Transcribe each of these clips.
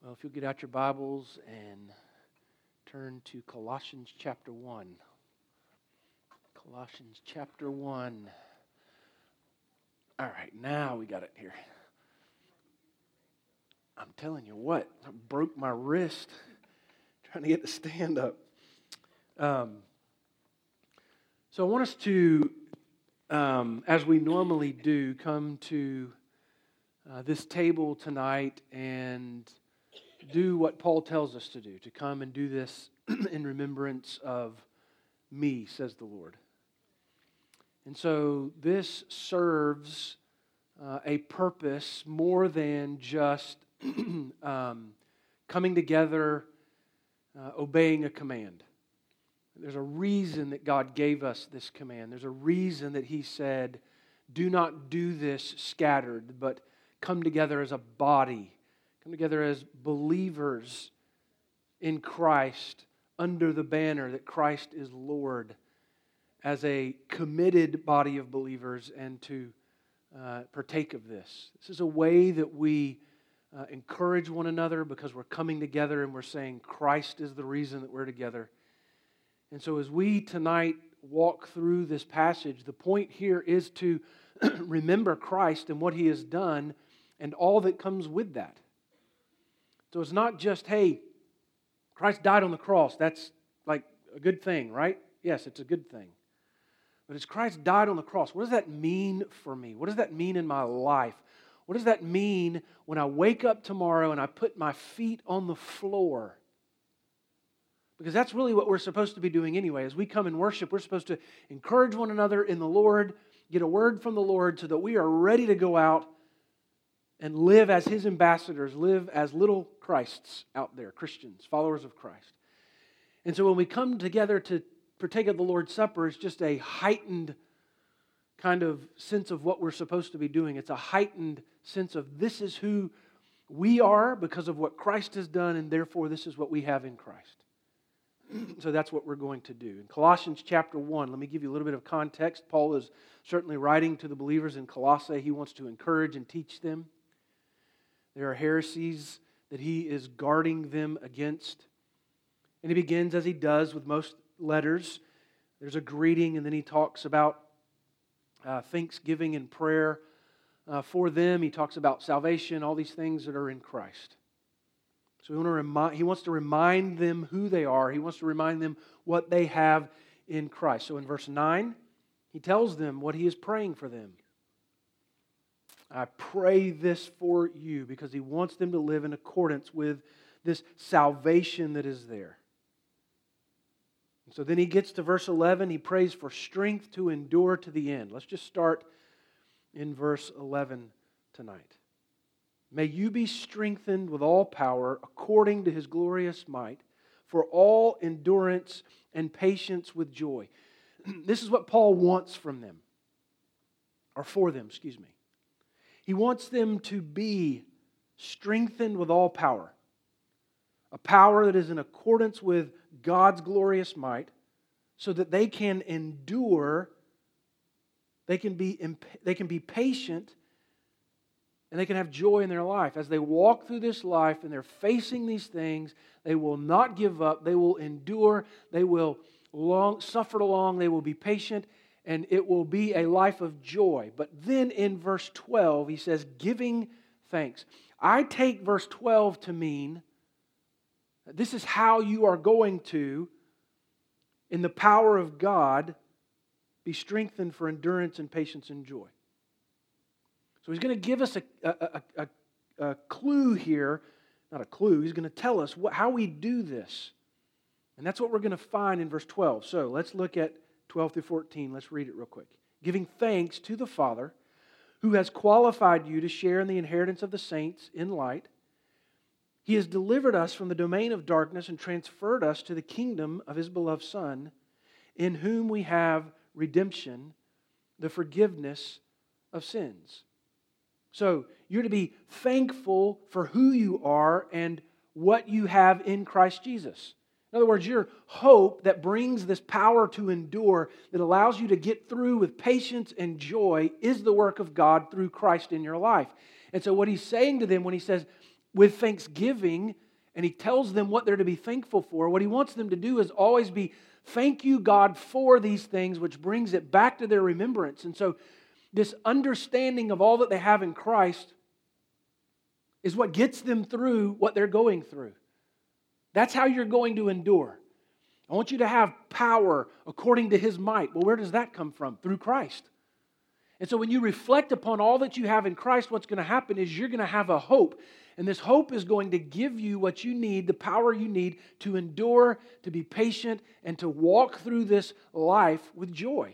Well, if you'll get out your Bibles and turn to Colossians chapter 1. Colossians chapter 1. All right, now we got it here. I'm telling you what, I broke my wrist trying to get the stand up. So I want us to, as we normally do, come to this table tonight and do what Paul tells us to do, to come and do this in remembrance of me, says the Lord. And so this serves a purpose more than just coming together, obeying a command. There's a reason that God gave us this command. There's a reason that He said, do not do this scattered, but come together as a body. Come together as believers in Christ under the banner that Christ is Lord, as a committed body of believers, and to partake of this. This is a way that we encourage one another because we're coming together and we're saying Christ is the reason that we're together. And so as we tonight walk through this passage, the point here is to remember Christ and what He has done and all that comes with that. So it's not just, hey, Christ died on the cross. That's like a good thing, right? Yes, it's a good thing. But as Christ died on the cross, what does that mean for me? What does that mean in my life? What does that mean when I wake up tomorrow and I put my feet on the floor? Because that's really what we're supposed to be doing anyway. As we come and worship, we're supposed to encourage one another in the Lord, get a word from the Lord so that we are ready to go out and live as His ambassadors, live as little Christs out there, Christians, followers of Christ. And so when we come together to partake of the Lord's Supper, it's just a heightened kind of sense of what we're supposed to be doing. It's a heightened sense of this is who we are because of what Christ has done, and therefore this is what we have in Christ. So that's what we're going to do. In Colossians chapter 1, let me give you a little bit of context. Paul is certainly writing to the believers in Colossae. He wants to encourage and teach them. There are heresies that he is guarding them against. And he begins, as he does with most letters, there's a greeting, and then he talks about thanksgiving and prayer for them. He talks about salvation, all these things that are in Christ. So he wants to remind them who they are. He wants to remind them what they have in Christ. So in verse 9, he tells them what he is praying for them. I pray this for you, because he wants them to live in accordance with this salvation that is there. And so then he gets to verse 11. He prays for strength to endure to the end. Let's just start in verse 11 tonight. May you be strengthened with all power according to His glorious might, for all endurance and patience with joy. This is what Paul wants from them, or for them, excuse me. He wants them to be strengthened with all power. A power that is in accordance with God's glorious might, so that they can endure, they can be patient, and they can have joy in their life. As they walk through this life and they're facing these things, they will not give up, they will endure, they will suffer along, they will be patient, and it will be a life of joy. But then in verse 12, he says, giving thanks. I take verse 12 to mean that this is how you are going to, in the power of God, be strengthened for endurance and patience and joy. So he's going to give us a clue here. Not a clue, he's going to tell us how we do this. And that's what we're going to find in verse 12. So let's look at 12 through 14. Let's read it real quick. Giving thanks to the Father, who has qualified you to share in the inheritance of the saints in light. He has delivered us from the domain of darkness and transferred us to the kingdom of His beloved Son, in whom we have redemption, the forgiveness of sins. So you're to be thankful for who you are and what you have in Christ Jesus. In other words, your hope that brings this power to endure, that allows you to get through with patience and joy, is the work of God through Christ in your life. And so what he's saying to them when he says, with thanksgiving, and he tells them what they're to be thankful for. What he wants them to do is always be, thank you, God, for these things, which brings it back to their remembrance. And so this understanding of all that they have in Christ is what gets them through what they're going through. That's how you're going to endure. I want you to have power according to His might. Well, where does that come from? Through Christ. And so when you reflect upon all that you have in Christ, what's going to happen is you're going to have a hope. And this hope is going to give you what you need, the power you need to endure, to be patient, and to walk through this life with joy.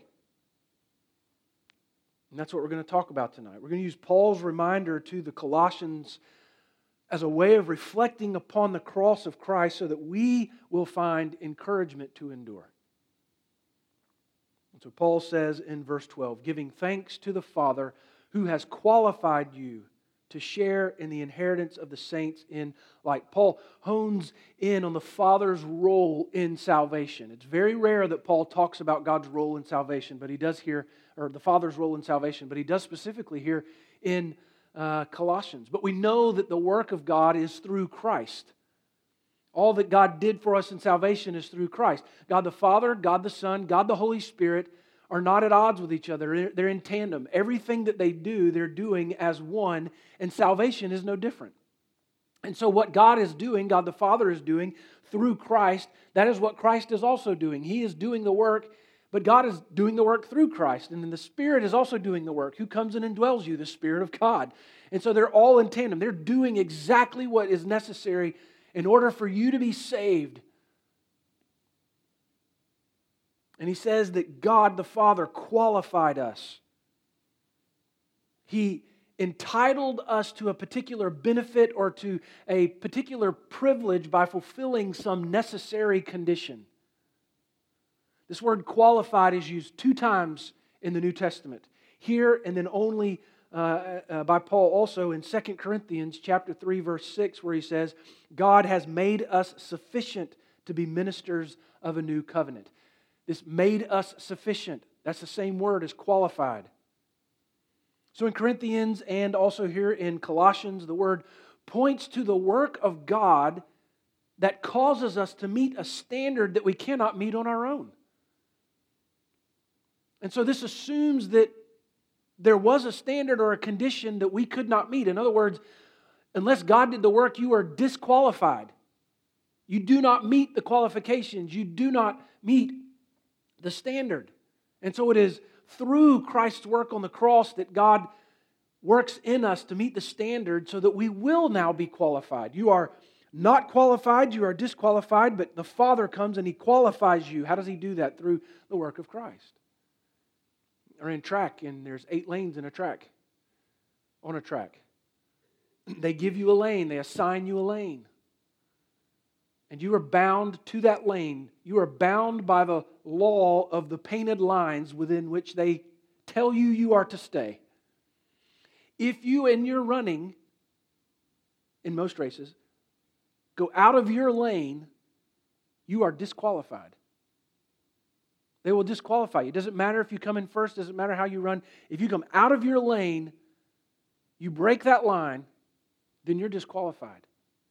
And that's what we're going to talk about tonight. We're going to use Paul's reminder to the Colossians as a way of reflecting upon the cross of Christ so that we will find encouragement to endure. And so Paul says in verse 12, giving thanks to the Father who has qualified you to share in the inheritance of the saints in light. Paul hones in on the Father's role in salvation. It's very rare that Paul talks about God's role in salvation, but he does here, or the Father's role in salvation, but he does specifically here in Colossians. But we know that the work of God is through Christ. All that God did for us in salvation is through Christ. God the Father, God the Son, God the Holy Spirit are not at odds with each other. They're in tandem. Everything that they do, they're doing as one, and salvation is no different. And so what God is doing, God the Father is doing through Christ, that is what Christ is also doing. He is doing the work, but God is doing the work through Christ. And then the Spirit is also doing the work. Who comes and indwells you? The Spirit of God. And so they're all in tandem. They're doing exactly what is necessary in order for you to be saved. And he says that God the Father qualified us. He entitled us to a particular benefit or to a particular privilege by fulfilling some necessary condition. This word qualified is used 2 times in the New Testament. Here and then only by Paul also in 2 Corinthians chapter 3 verse 6 where he says, God has made us sufficient to be ministers of a new covenant. This made us sufficient. That's the same word as qualified. So in Corinthians and also here in Colossians, the word points to the work of God that causes us to meet a standard that we cannot meet on our own. And so this assumes that there was a standard or a condition that we could not meet. In other words, unless God did the work, you are disqualified. You do not meet the qualifications. You do not meet the standard. And so it is through Christ's work on the cross that God works in us to meet the standard so that we will now be qualified. You are not qualified, you are disqualified, but the Father comes and He qualifies you. How does He do that? Through the work of Christ. Or in track, and there's 8 lanes in a track. On a track. They give you a lane, they assign you a lane. And you are bound to that lane. You are bound by the law of the painted lines within which they tell you you are to stay. If you, in your running, in most races, go out of your lane, you are disqualified. They will disqualify you. It doesn't matter if you come in first, doesn't matter how you run. If you come out of your lane, you break that line, then you're disqualified.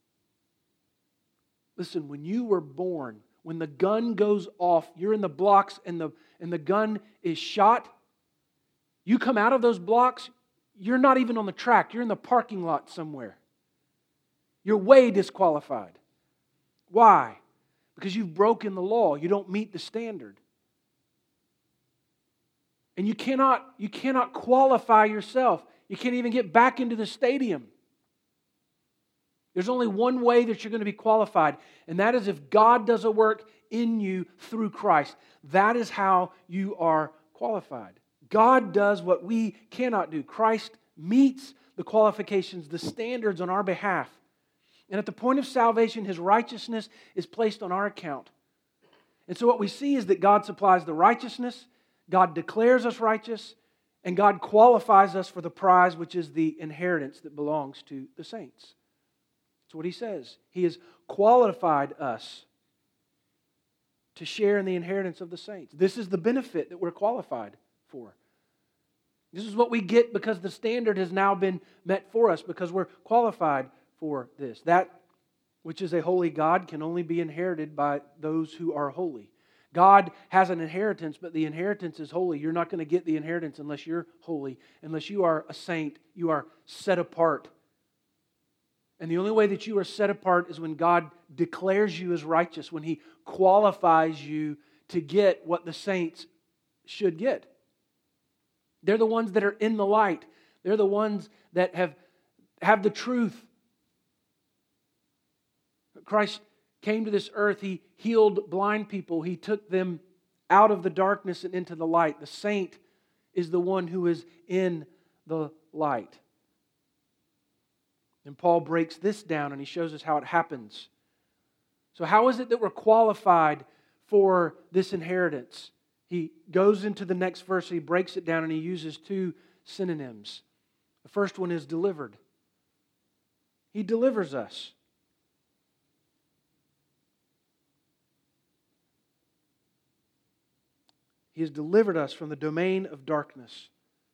Listen, when you were born, when the gun goes off, you're in the blocks and the gun is shot, you come out of those blocks, you're not even on the track. You're in the parking lot somewhere. You're way disqualified. Why? Because you've broken the law. You don't meet the standard. And you cannot qualify yourself. You can't even get back into the stadium. There's only one way that you're going to be qualified, and that is if God does a work in you through Christ. That is how you are qualified. God does what we cannot do. Christ meets the qualifications, the standards on our behalf. And at the point of salvation, His righteousness is placed on our account. And so what we see is that God supplies the righteousness, God declares us righteous, and God qualifies us for the prize, which is the inheritance that belongs to the saints. That's what He says. He has qualified us to share in the inheritance of the saints. This is the benefit that we're qualified for. This is what we get because the standard has now been met for us, because we're qualified for this. That which is a holy God can only be inherited by those who are holy. God has an inheritance, but the inheritance is holy. You're not going to get the inheritance unless you're holy, unless you are a saint, you are set apart. And the only way that you are set apart is when God declares you as righteous, when He qualifies you to get what the saints should get. They're the ones that are in the light. They're the ones that have the truth. Christ came to this earth. He healed blind people. He took them out of the darkness and into the light. The saint is the one who is in the light. And Paul breaks this down and he shows us how it happens. So how is it that we're qualified for this inheritance? He goes into the next verse, he breaks it down, and he uses two synonyms. The first one is delivered. He delivers us. He has delivered us from the domain of darkness.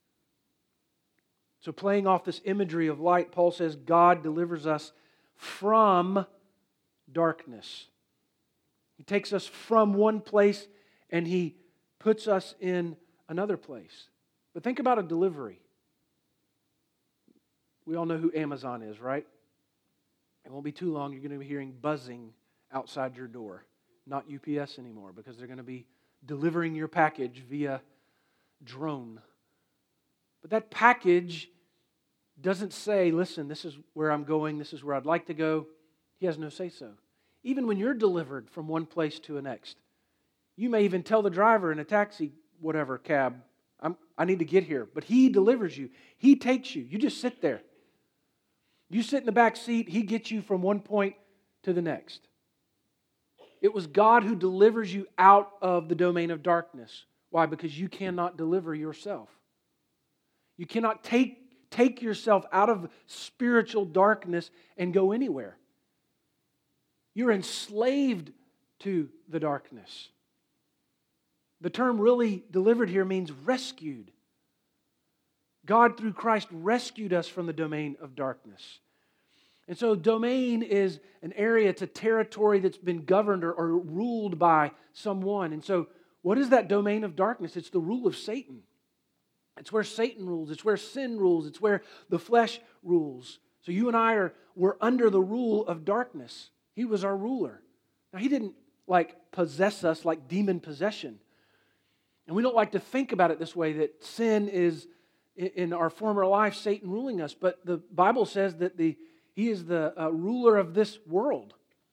So playing off this imagery of light, Paul says God delivers us from darkness. He takes us from one place and He puts us in another place. But think about a delivery. We all know who Amazon is, right? It won't be too long, you're going to be hearing buzzing outside your door. Not UPS anymore, because they're going to be delivering your package via drone. But that package doesn't say, listen, this is where I'm going, this is where I'd like to go. He has no say-so. Even when you're delivered from one place to the next, you may even tell the driver in a taxi, whatever, cab, I need to get here. But He delivers you. He takes you. You just sit there. You sit in the back seat. He gets you from one point to the next. It was God who delivers you out of the domain of darkness. Why? Because you cannot deliver yourself. You cannot take yourself out of spiritual darkness and go anywhere. You're enslaved to the darkness. The term really delivered here means rescued. God, through Christ, rescued us from the domain of darkness. And so domain is an area, it's a territory that's been governed or ruled by someone. And so what is that domain of darkness? It's the rule of Satan. It's where Satan rules. It's where sin rules. It's where the flesh rules. So you and I we're under the rule of darkness. He was our ruler. Now He didn't possess us like demon possession. And we don't like to think about it this way, that sin is in our former life, Satan ruling us. But the Bible says that He is the ruler of this world.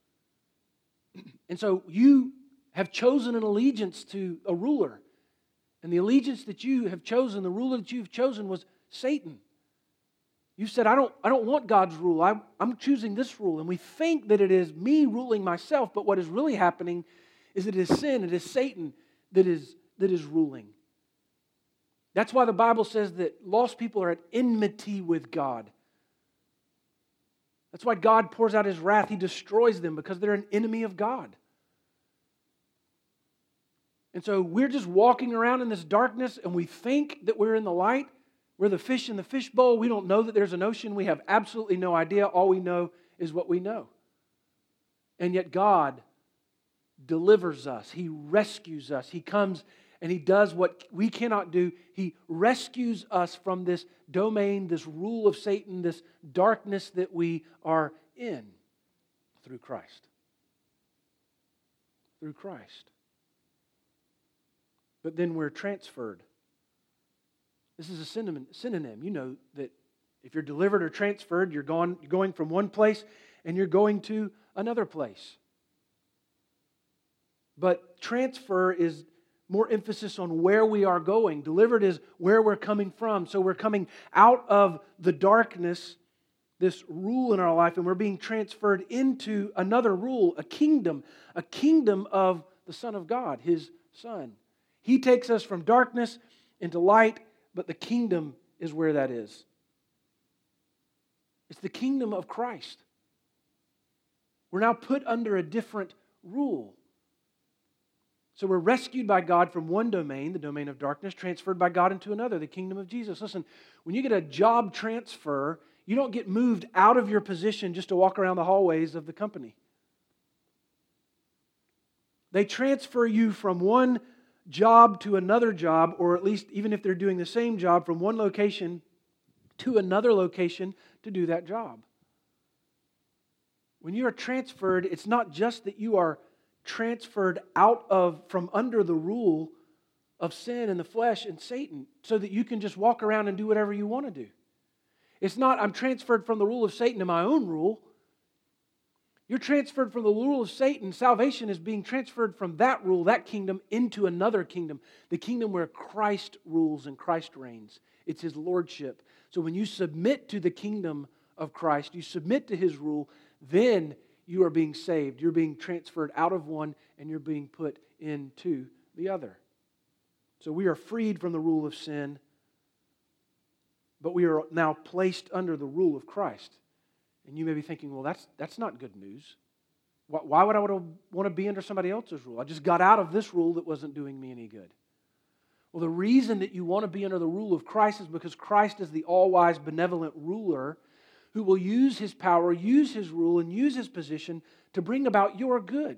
And so you have chosen an allegiance to a ruler. And the allegiance that you have chosen, the ruler that you've chosen was Satan. You said, I don't want God's rule. I'm choosing this rule. And we think that it is me ruling myself, but what is really happening is it is sin, it is Satan that is ruling. That's why the Bible says that lost people are at enmity with God. That's why God pours out His wrath. He destroys them because they're an enemy of God. And so we're just walking around in this darkness and we think that we're in the light. We're the fish in the fishbowl. We don't know that there's an ocean. We have absolutely no idea. All we know is what we know. And yet God delivers us. He rescues us. He comes and He does what we cannot do. He rescues us from this domain, this rule of Satan, this darkness that we are in through Christ. Through Christ. But then we're transferred. This is a synonym. You know that if you're delivered or transferred, you're going from one place and you're going to another place. But transfer is more emphasis on where we are going. Delivered is where we're coming from. So we're coming out of the darkness, this rule in our life, and we're being transferred into another rule, a kingdom of the Son of God, His Son. He takes us from darkness into light, but the kingdom is where that is. It's the kingdom of Christ. We're now put under a different rule. So we're rescued by God from one domain, the domain of darkness, transferred by God into another, the kingdom of Jesus. Listen, when you get a job transfer, You don't get moved out of your position just to walk around the hallways of the company. They transfer you from one job to another job, or at least even if they're doing the same job, from one location to another location to do that job. When you are transferred, it's not just that you are transferred from under the rule of sin and the flesh and Satan so that you can just walk around and do whatever you want to do. It's not, I'm transferred from the rule of Satan to my own rule. You're transferred from the rule of Satan. Salvation is being transferred from that rule, that kingdom, into another kingdom. The kingdom where Christ rules and Christ reigns. It's His lordship. So when you submit to the kingdom of Christ, you submit to His rule, then you are being saved. You're being transferred out of one and you're being put into the other. So we are freed from the rule of sin, but we are now placed under the rule of Christ. And you may be thinking, well, that's not good news. Why would I want to be under somebody else's rule? I just got out of this rule that wasn't doing me any good. Well, the reason that you want to be under the rule of Christ is because Christ is the all-wise, benevolent ruler who will use His power, use His rule, and use His position to bring about your good.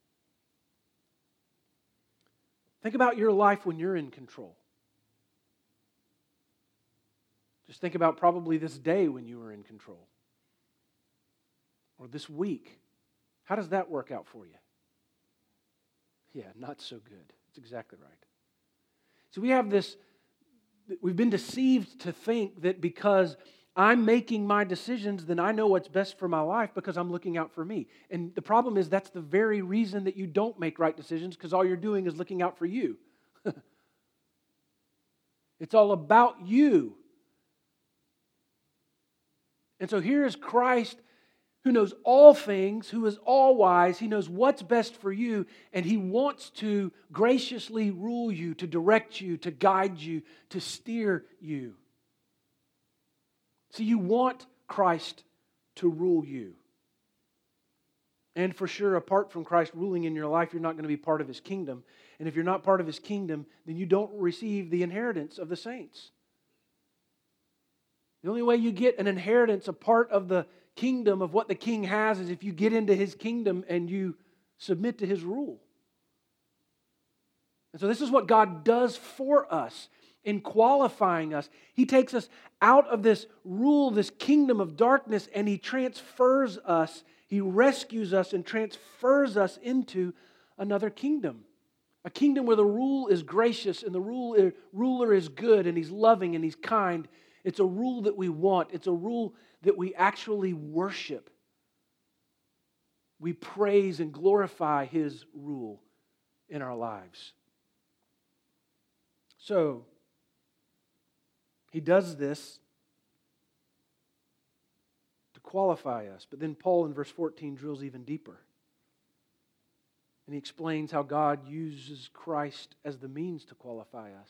Think about your life when you're in control. Just think about probably this day when you were in control. Or this week. How does that work out for you? Yeah, not so good. That's exactly right. So we've been deceived to think that because I'm making my decisions, then I know what's best for my life because I'm looking out for me. And the problem is that's the very reason that you don't make right decisions, because all you're doing is looking out for you. It's all about you. And so here is Christ, who knows all things, who is all wise. He knows what's best for you, and He wants to graciously rule you, to direct you, to guide you, to steer you. So you want Christ to rule you. And for sure, apart from Christ ruling in your life, you're not going to be part of His kingdom. And if you're not part of His kingdom, then you don't receive the inheritance of the saints. The only way you get an inheritance, a part of the kingdom of what the king has, is if you get into His kingdom and you submit to His rule. And so this is what God does for us in qualifying us. He takes us out of this rule, this kingdom of darkness, and He transfers us. He rescues us and transfers us into another kingdom. A kingdom where the rule is gracious and the ruler is good and He's loving and He's kind. It's a rule that we want. It's a rule that we actually worship. We praise and glorify His rule in our lives. So, He does this to qualify us. But then Paul in verse 14 drills even deeper. And he explains how God uses Christ as the means to qualify us.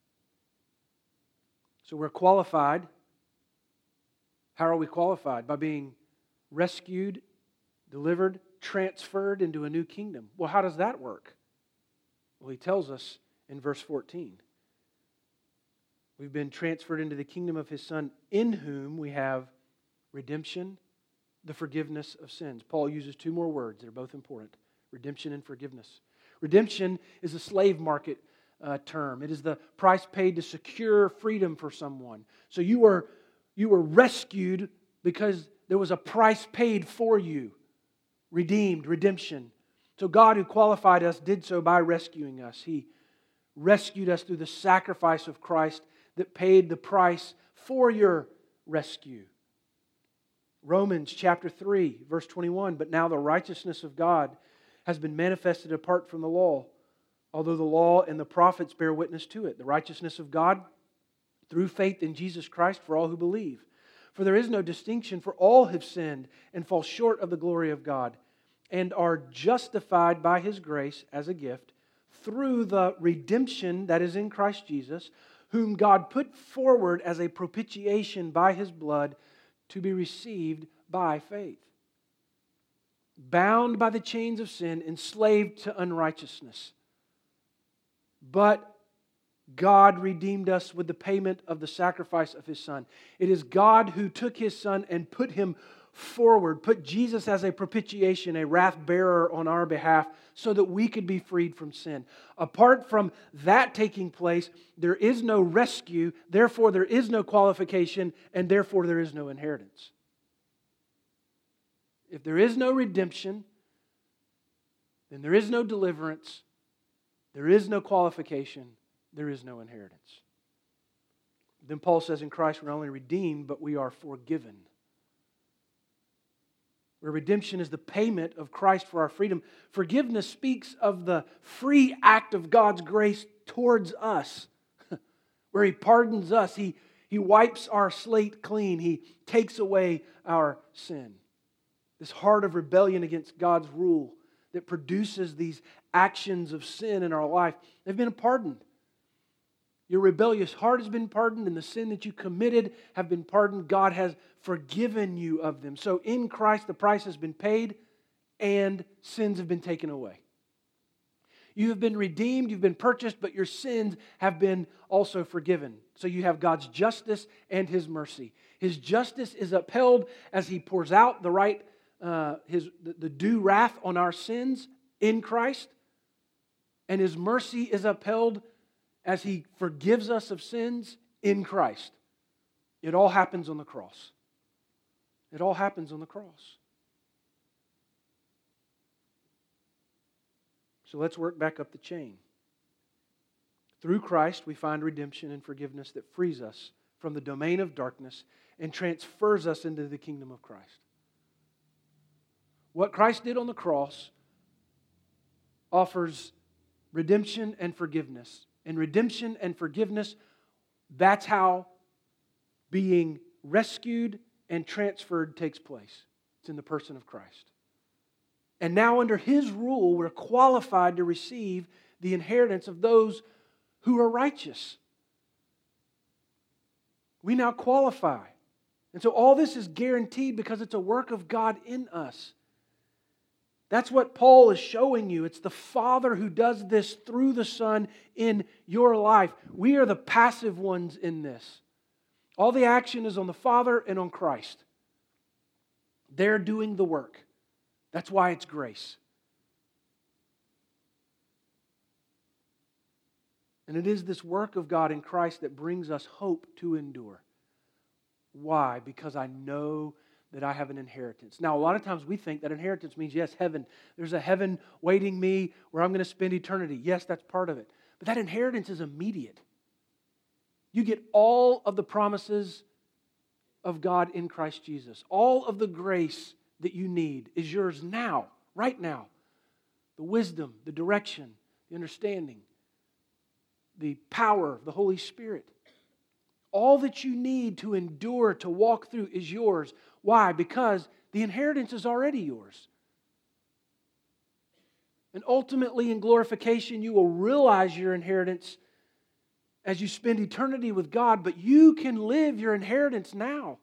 So we're qualified. How are we qualified? By being rescued, delivered, transferred into a new kingdom. Well, how does that work? Well, he tells us in verse 14. We've been transferred into the kingdom of His Son, in whom we have redemption, the forgiveness of sins. Paul uses two more words that are both important: redemption and forgiveness. Redemption is a slave market term. It is the price paid to secure freedom for someone. So you were rescued because there was a price paid for you. Redeemed, redemption. So God, who qualified us, did so by rescuing us. He rescued us through the sacrifice of Christ that paid the price for your rescue. Romans chapter 3, verse 21, but now the righteousness of God has been manifested apart from the law, although the law and the prophets bear witness to it. The righteousness of God through faith in Jesus Christ for all who believe. For there is no distinction, for all have sinned and fall short of the glory of God, and are justified by His grace as a gift through the redemption that is in Christ Jesus, whom God put forward as a propitiation by His blood to be received by faith. Bound by the chains of sin, enslaved to unrighteousness. But God redeemed us with the payment of the sacrifice of His Son. It is God who took His Son and put Him forward, put Jesus as a propitiation, a wrath bearer on our behalf, so that we could be freed from sin. Apart from that taking place, there is no rescue, therefore there is no qualification, and therefore there is no inheritance. If there is no redemption, then there is no deliverance, there is no qualification, there is no inheritance. Then Paul says in Christ we're not only redeemed, but we are forgiven. Where redemption is the payment of Christ for our freedom, forgiveness speaks of the free act of God's grace towards us, where He pardons us, He wipes our slate clean, He takes away our sin. This heart of rebellion against God's rule that produces these actions of sin in our life, they've been pardoned. Your rebellious heart has been pardoned, and the sin that you committed have been pardoned. God has forgiven you of them. So in Christ, the price has been paid, and sins have been taken away. You have been redeemed, you've been purchased, but your sins have been also forgiven. So you have God's justice and His mercy. His justice is upheld as He pours out the due wrath on our sins in Christ, and His mercy is upheld as He forgives us of sins in Christ. It all happens on the cross. It all happens on the cross. So let's work back up the chain. Through Christ, we find redemption and forgiveness that frees us from the domain of darkness and transfers us into the kingdom of Christ. What Christ did on the cross offers redemption and forgiveness. And redemption and forgiveness, that's how being rescued and transferred takes place. It's in the person of Christ. And now under His rule, we're qualified to receive the inheritance of those who are righteous. We now qualify. And so all this is guaranteed because it's a work of God in us. That's what Paul is showing you. It's the Father who does this through the Son in your life. We are the passive ones in this. All the action is on the Father and on Christ. They're doing the work. That's why it's grace. And it is this work of God in Christ that brings us hope to endure. Why? Because I know that I have an inheritance. Now, a lot of times we think that inheritance means, yes, heaven. There's a heaven waiting me where I'm going to spend eternity. Yes, that's part of it. But that inheritance is immediate. You get all of the promises of God in Christ Jesus. All of the grace that you need is yours now, right now. The wisdom, the direction, the understanding, the power of the Holy Spirit. All that you need to endure, to walk through is yours. Why? Because the inheritance is already yours. And ultimately in glorification, you will realize your inheritance as you spend eternity with God, but you can live your inheritance now.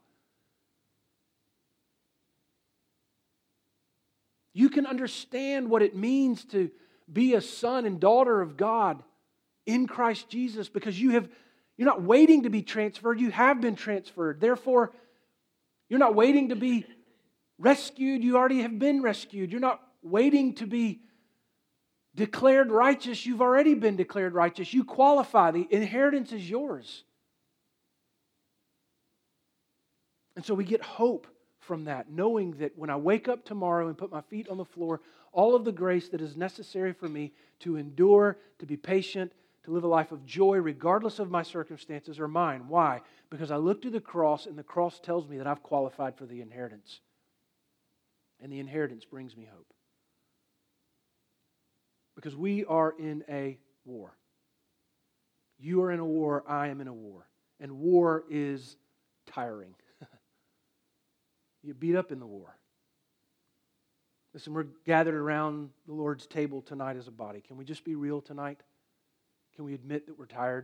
You can understand what it means to be a son and daughter of God in Christ Jesus because you're not waiting to be transferred, you have been transferred. Therefore, you're not waiting to be rescued, you already have been rescued. You're not waiting to be declared righteous, you've already been declared righteous. You qualify, the inheritance is yours. And so we get hope from that, knowing that when I wake up tomorrow and put my feet on the floor, all of the grace that is necessary for me to endure, to be patient, to live a life of joy regardless of my circumstances are mine. Why? Because I look to the cross and the cross tells me that I've qualified for the inheritance. And the inheritance brings me hope. Because we are in a war. You are in a war, I am in a war. And war is tiring. You beat up in the war. Listen, we're gathered around the Lord's table tonight as a body. Can we just be real tonight? Can we admit that we're tired?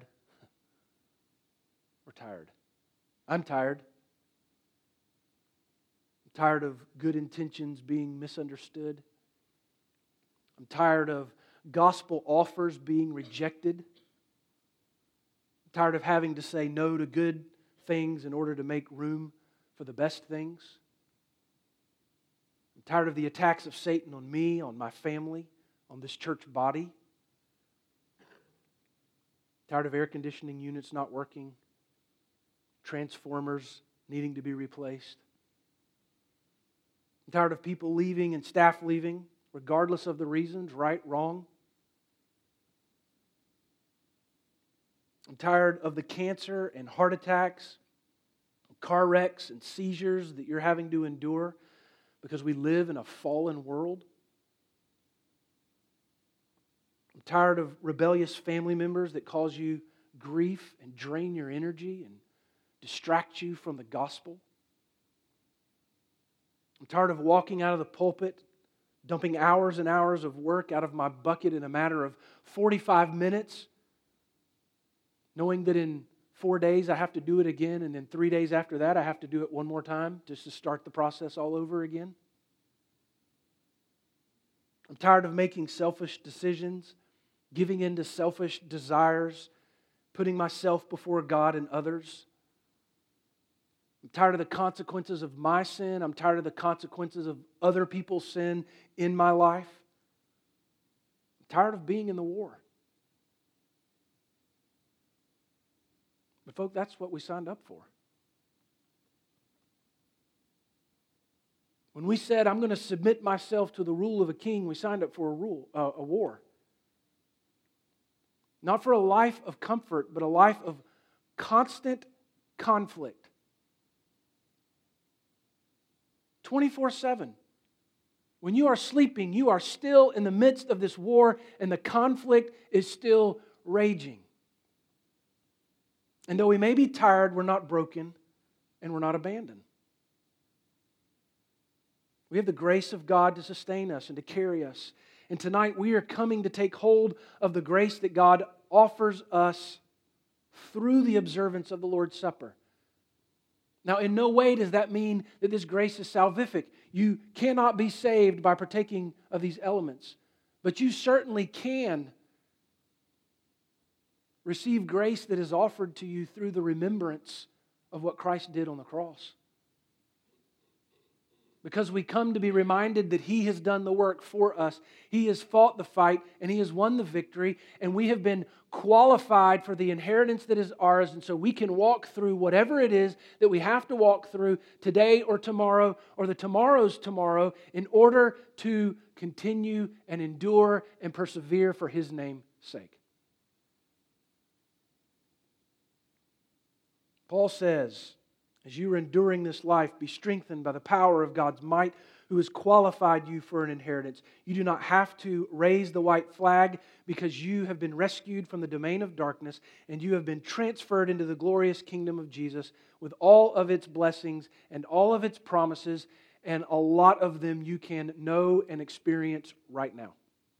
We're tired. I'm tired. I'm tired of good intentions being misunderstood. I'm tired of gospel offers being rejected. tired of having to say no to good things in order to make room for the best things. I'm tired of the attacks of Satan on me, on my family, on this church body. Tired of air conditioning units not working, transformers needing to be replaced. I'm tired of people leaving and staff leaving, regardless of the reasons, right, wrong. I'm tired of the cancer and heart attacks, car wrecks and seizures that you're having to endure because we live in a fallen world. I'm tired of rebellious family members that cause you grief and drain your energy and distract you from the gospel. I'm tired of walking out of the pulpit, dumping hours and hours of work out of my bucket in a matter of 45 minutes, knowing that in 4 days I have to do it again, and then 3 days after that I have to do it one more time just to start the process all over again. I'm tired of making selfish decisions, giving in to selfish desires, putting myself before God and others. I'm tired of the consequences of my sin. I'm tired of the consequences of other people's sin in my life. I'm tired of being in the war. But folks, that's what we signed up for. When we said, I'm going to submit myself to the rule of a king, we signed up for a war. Not for a life of comfort, but a life of constant conflict. 24/7. When you are sleeping, you are still in the midst of this war, and the conflict is still raging. And though we may be tired, we're not broken, and we're not abandoned. We have the grace of God to sustain us and to carry us. And tonight we are coming to take hold of the grace that God offers us through the observance of the Lord's Supper. Now, in no way does that mean that this grace is salvific. You cannot be saved by partaking of these elements. But you certainly can receive grace that is offered to you through the remembrance of what Christ did on the cross. Because we come to be reminded that He has done the work for us. He has fought the fight and He has won the victory. And we have been qualified for the inheritance that is ours. And so we can walk through whatever it is that we have to walk through today or tomorrow or the tomorrow's tomorrow in order to continue and endure and persevere for His name's sake. Paul says, as you are enduring this life, be strengthened by the power of God's might, who has qualified you for an inheritance. You do not have to raise the white flag because you have been rescued from the domain of darkness and you have been transferred into the glorious kingdom of Jesus with all of its blessings and all of its promises, and a lot of them you can know and experience right now.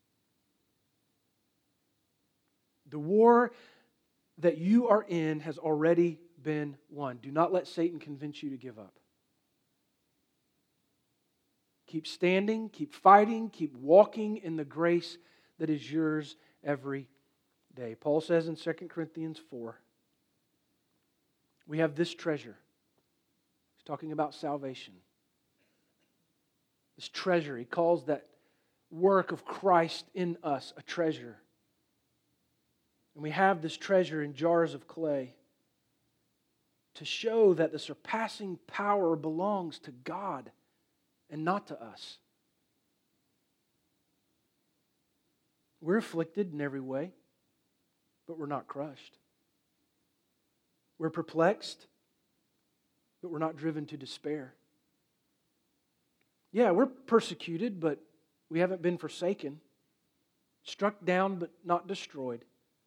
The war that you are in has already been won. Do not let Satan convince you to give up. Keep standing, keep fighting, keep walking in the grace that is yours every day. Paul says in 2 Corinthians 4, we have this treasure. He's talking about salvation. This treasure, he calls that work of Christ in us a treasure. And we have this treasure in jars of clay to show that the surpassing power belongs to God and not to us. We're afflicted in every way, but we're not crushed. We're perplexed, but we're not driven to despair. Yeah, we're persecuted, but we haven't been forsaken. Struck down, but not destroyed.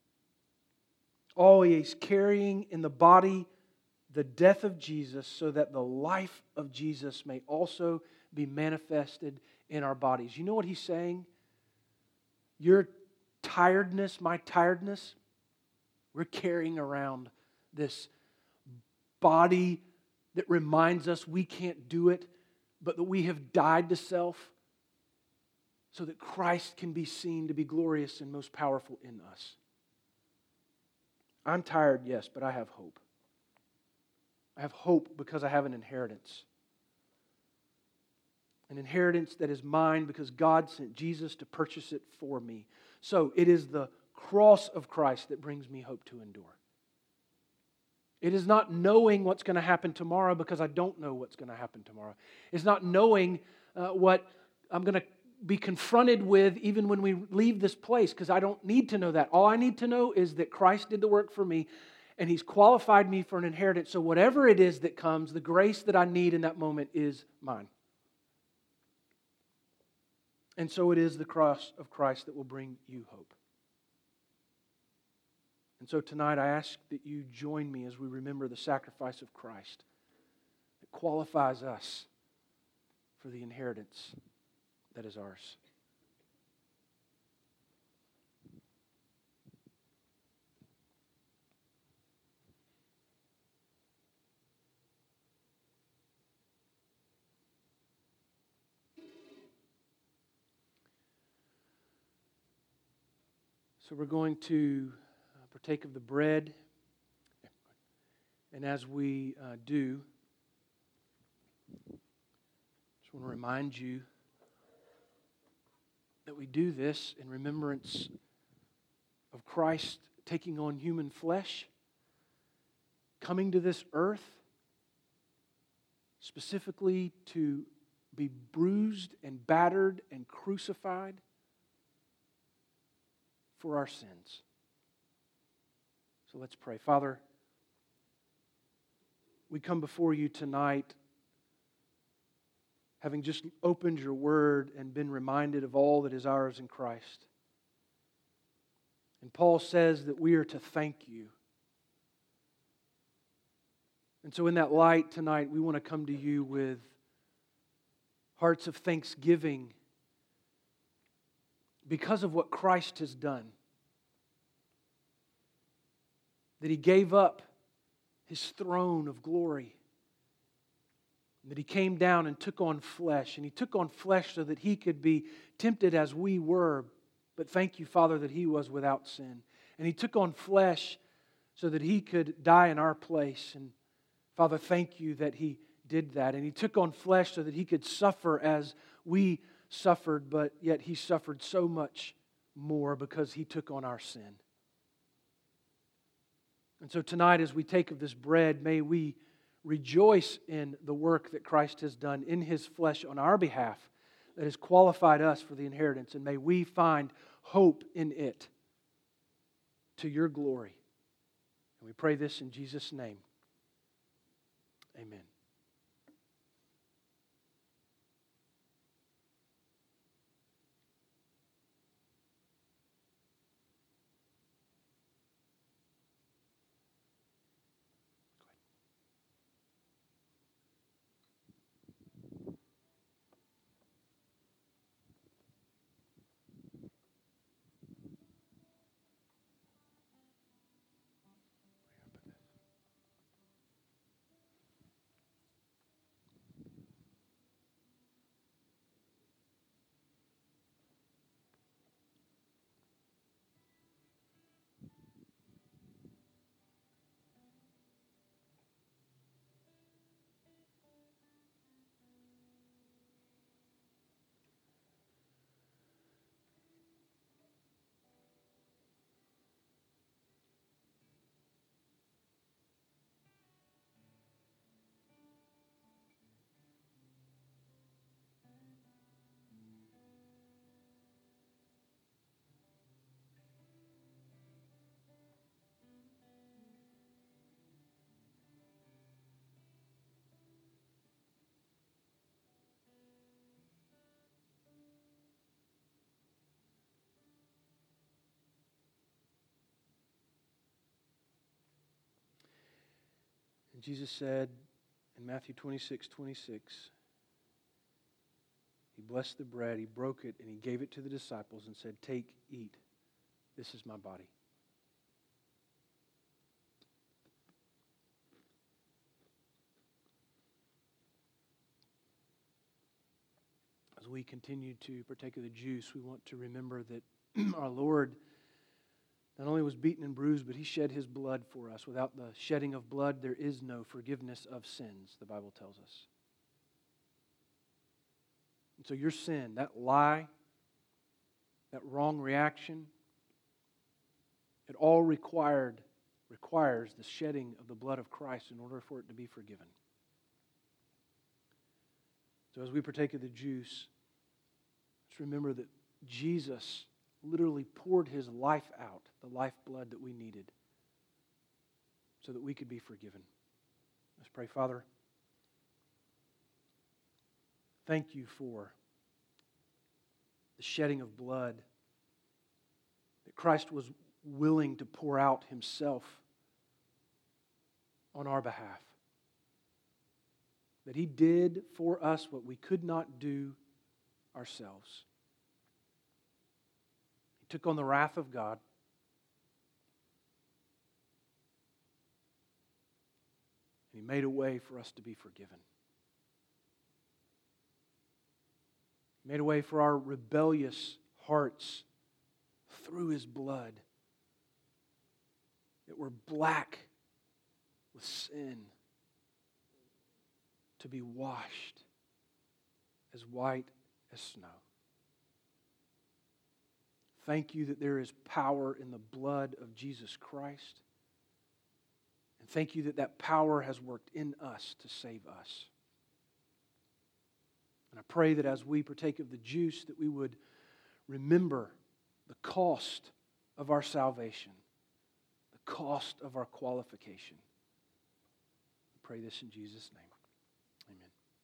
Always carrying in the body the death of Jesus, so that the life of Jesus may also be manifested in our bodies. You know what he's saying? Your tiredness, my tiredness, we're carrying around this body that reminds us we can't do it, but that we have died to self so that Christ can be seen to be glorious and most powerful in us. I'm tired, yes, but I have hope. I have hope because I have an inheritance. An inheritance that is mine because God sent Jesus to purchase it for me. So it is the cross of Christ that brings me hope to endure. It is not knowing what's going to happen tomorrow because I don't know what's going to happen tomorrow. It's not knowing what I'm going to be confronted with even when we leave this place, because I don't need to know that. All I need to know is that Christ did the work for me and He's qualified me for an inheritance. So whatever it is that comes, the grace that I need in that moment is mine. And so it is the cross of Christ that will bring you hope. And so tonight I ask that you join me as we remember the sacrifice of Christ that qualifies us for the inheritance that is ours. So we're going to partake of the bread. And as we do, I just want to remind you that we do this in remembrance of Christ taking on human flesh, coming to this earth, specifically to be bruised and battered and crucified for our sins. So let's pray. Father, we come before you tonight having just opened your word and been reminded of all that is ours in Christ. And Paul says that we are to thank you. And so in that light tonight, we want to come to you with hearts of thanksgiving because of what Christ has done. That He gave up His throne of glory. That He came down and took on flesh. And He took on flesh so that He could be tempted as we were. But thank you, Father, that He was without sin. And He took on flesh so that He could die in our place. And Father, thank you that He did that. And He took on flesh so that He could suffer as we suffered. But yet He suffered so much more because He took on our sin. And so tonight as we take of this bread, may we rejoice in the work that Christ has done in His flesh on our behalf that has qualified us for the inheritance. And may we find hope in it to your glory. And we pray this in Jesus' name. Amen. And Jesus said in Matthew 26:26, He blessed the bread, He broke it, and He gave it to the disciples and said, "Take, eat. This is my body." As we continue to partake of the juice, we want to remember that our Lord not only was beaten and bruised, but He shed His blood for us. Without the shedding of blood, there is no forgiveness of sins, the Bible tells us. And so your sin, that lie, that wrong reaction, it all requires the shedding of the blood of Christ in order for it to be forgiven. So as we partake of the juice, let's remember that Jesus literally poured His life out, the lifeblood that we needed, so that we could be forgiven. Let's pray. Father, thank You for the shedding of blood, that Christ was willing to pour out Himself on our behalf. That He did for us what we could not do ourselves. He took on the wrath of God. And He made a way for us to be forgiven. He made a way for our rebellious hearts through His blood that were black with sin to be washed as white as snow. Thank You that there is power in the blood of Jesus Christ. And thank You that that power has worked in us to save us. And I pray that as we partake of the juice, that we would remember the cost of our salvation, the cost of our qualification. I pray this in Jesus' name. Amen.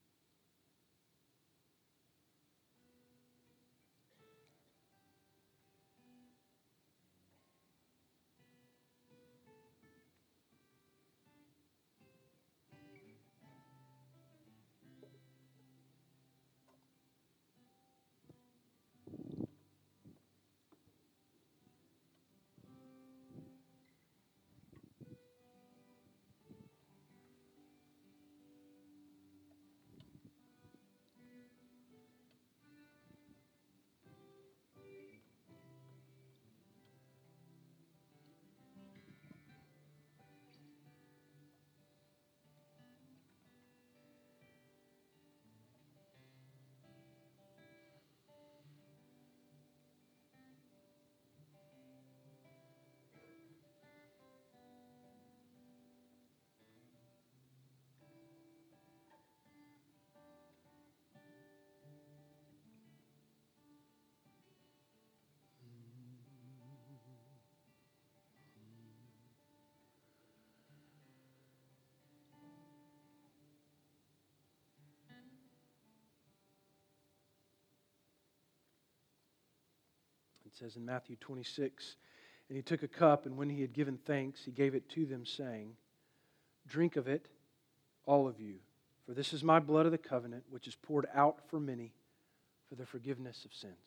It says in Matthew 26, and He took a cup, and when He had given thanks, He gave it to them, saying, drink of it, all of you, for this is My blood of the covenant, which is poured out for many for the forgiveness of sins.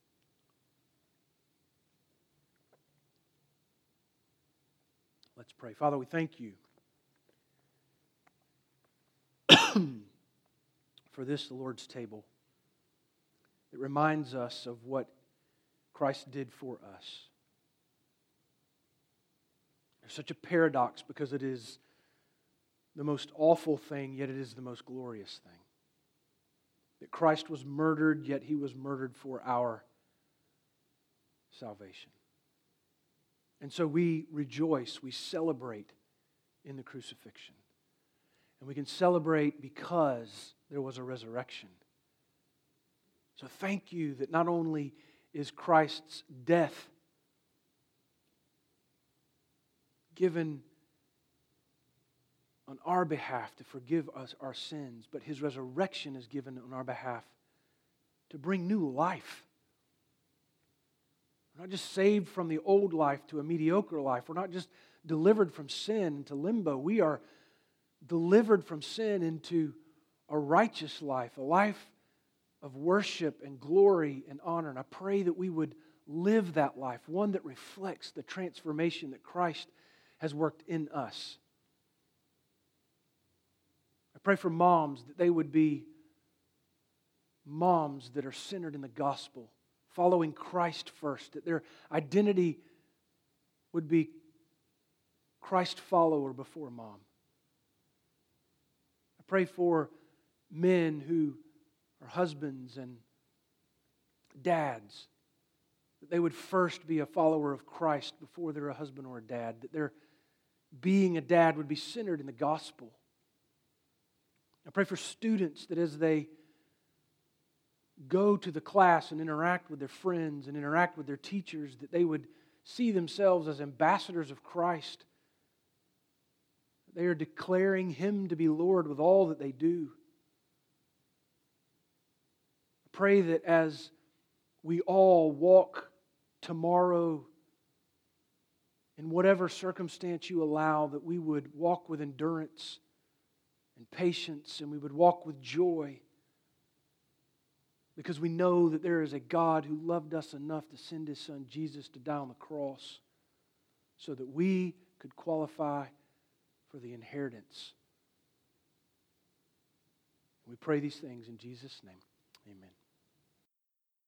Let's pray. Father, we thank You for this, the Lord's table. It reminds us of what Christ did for us. There's such a paradox because it is the most awful thing, yet it is the most glorious thing. That Christ was murdered, yet He was murdered for our salvation. And so we rejoice, we celebrate in the crucifixion. And we can celebrate because there was a resurrection. So thank You that not only is Christ's death given on our behalf to forgive us our sins, but His resurrection is given on our behalf to bring new life. We're not just saved from the old life to a mediocre life. We're not just delivered from sin into limbo. We are delivered from sin into a righteous life, a life of worship and glory and honor. And I pray that we would live that life, one that reflects the transformation that Christ has worked in us. I pray for moms that they would be moms that are centered in the gospel, following Christ first, that their identity would be Christ follower before mom. I pray for men who are husbands and dads, that they would first be a follower of Christ before they're a husband or a dad, that their being a dad would be centered in the gospel. I pray for students that as they go to the class and interact with their friends and interact with their teachers, that they would see themselves as ambassadors of Christ. They are declaring Him to be Lord with all that they do. I pray that as we all walk tomorrow in whatever circumstance you allow, that we would walk with endurance and patience, and we would walk with joy, because we know that there is a God who loved us enough to send His Son Jesus to die on the cross so that we could qualify for the inheritance. We pray these things in Jesus' name. Amen.